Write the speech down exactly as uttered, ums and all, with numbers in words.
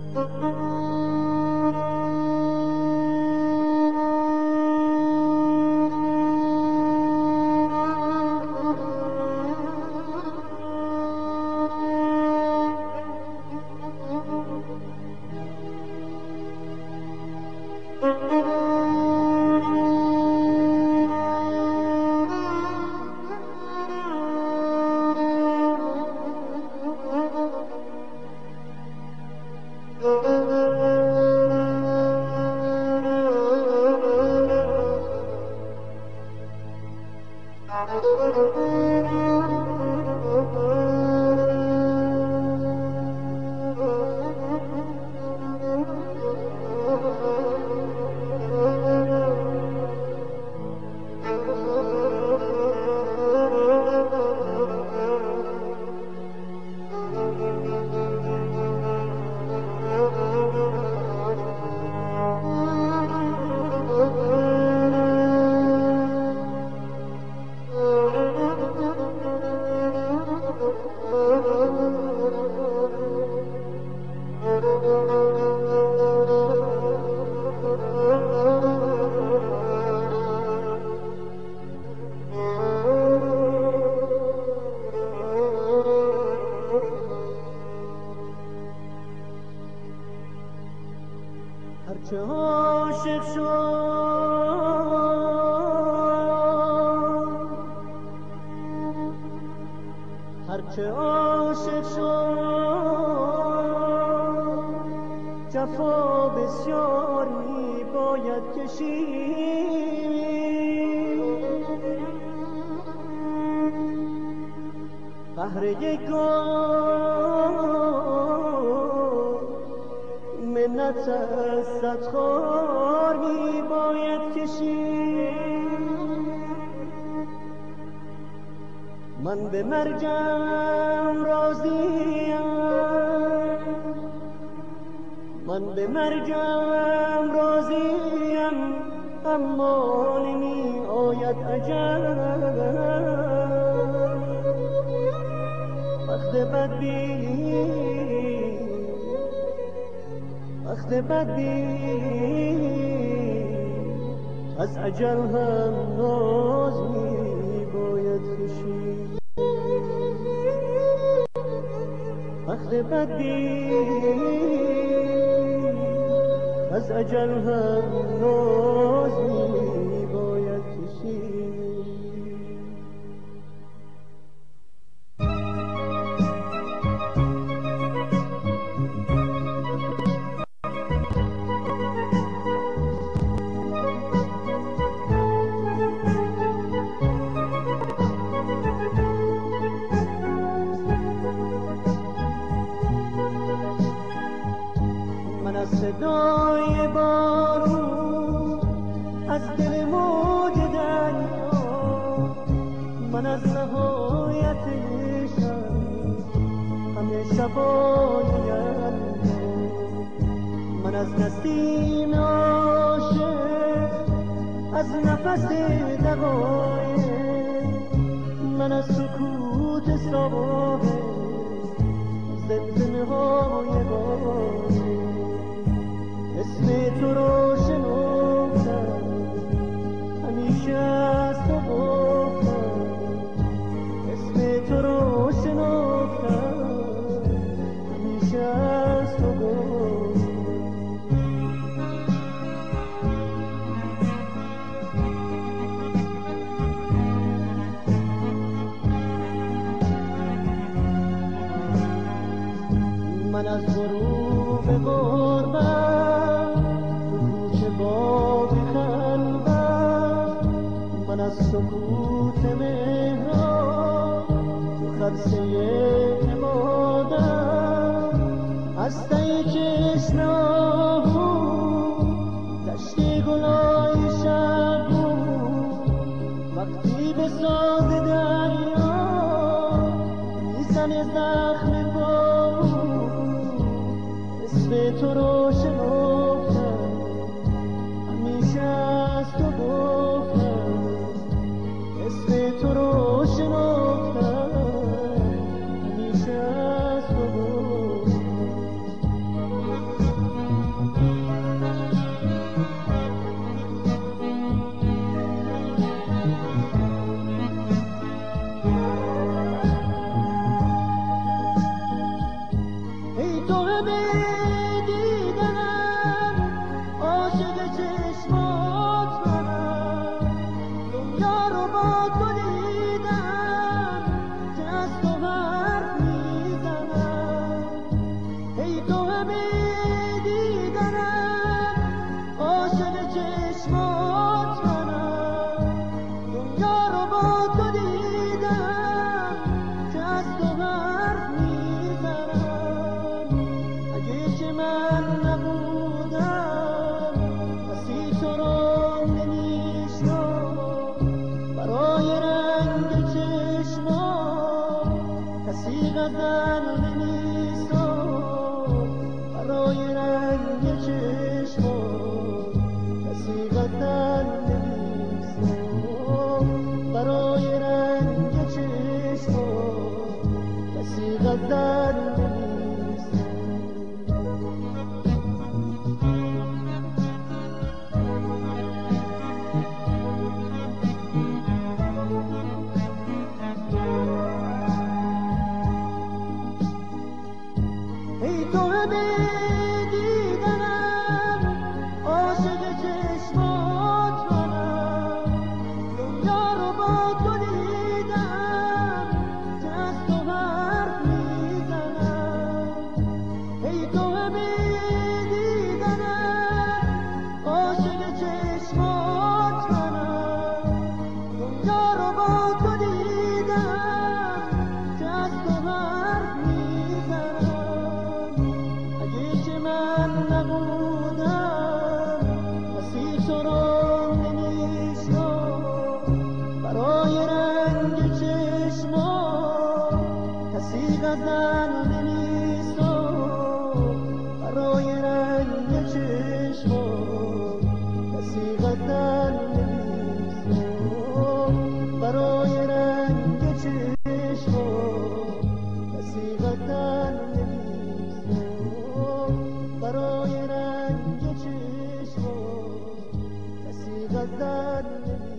هرچه عاشق شد هرچه عاشق شد جفا بسیار می باید کشید قهر یک منت از صد خار می باید کشید من به مرگم راضیم من به مرگم راضیم اما نمی آید اجل وقت بدبین وقت بدبین از اجل هم ناز می باید کشید وقت بدبین از اجل هم ناز می باید کشید صدای بارون از دل موج دریا من از نهایت شب همه شبایم من از نسیم عاشق از نفس دقایق من از سکوت صبح زمزمه های بارون اسم تو رو شنفتم همیشه از تو گفتم اسم تو رو شنفتم همیشه از تو گفتم من از غروب غربت باب خلوت من از سکوت مهران تو خرسه عبادت از ته چشم آهو دشت گلای شب وقتی به ساز دریا میزنه زخم بارون اسم تو رو شنفتم همیشه از تو گفتم اسم تو رو شنفتم همیشه از تو گفتم من نیست و برای رنگ چشمات کسی قدر نیست و برای رنگ چشمات کسی قدر نیست. ای تو دیدنم عاشق چشمات منم، دنیا رو با تو دیدم که از تو حرف میزنم. ای تو دیدنم عاشق چشمات منم، دنیا رو با تو دیدم که از تو حرف میزنم. من نبودم کسی تو رو نمیشناخت، برای رنگ چشمات کسی غزل نمیست و برای رنگ چشمات کسی غزل نمیست و برای رنگ چشمات کسی غزل نمیست و برای رنگ چشمات کسی غزل نمیست.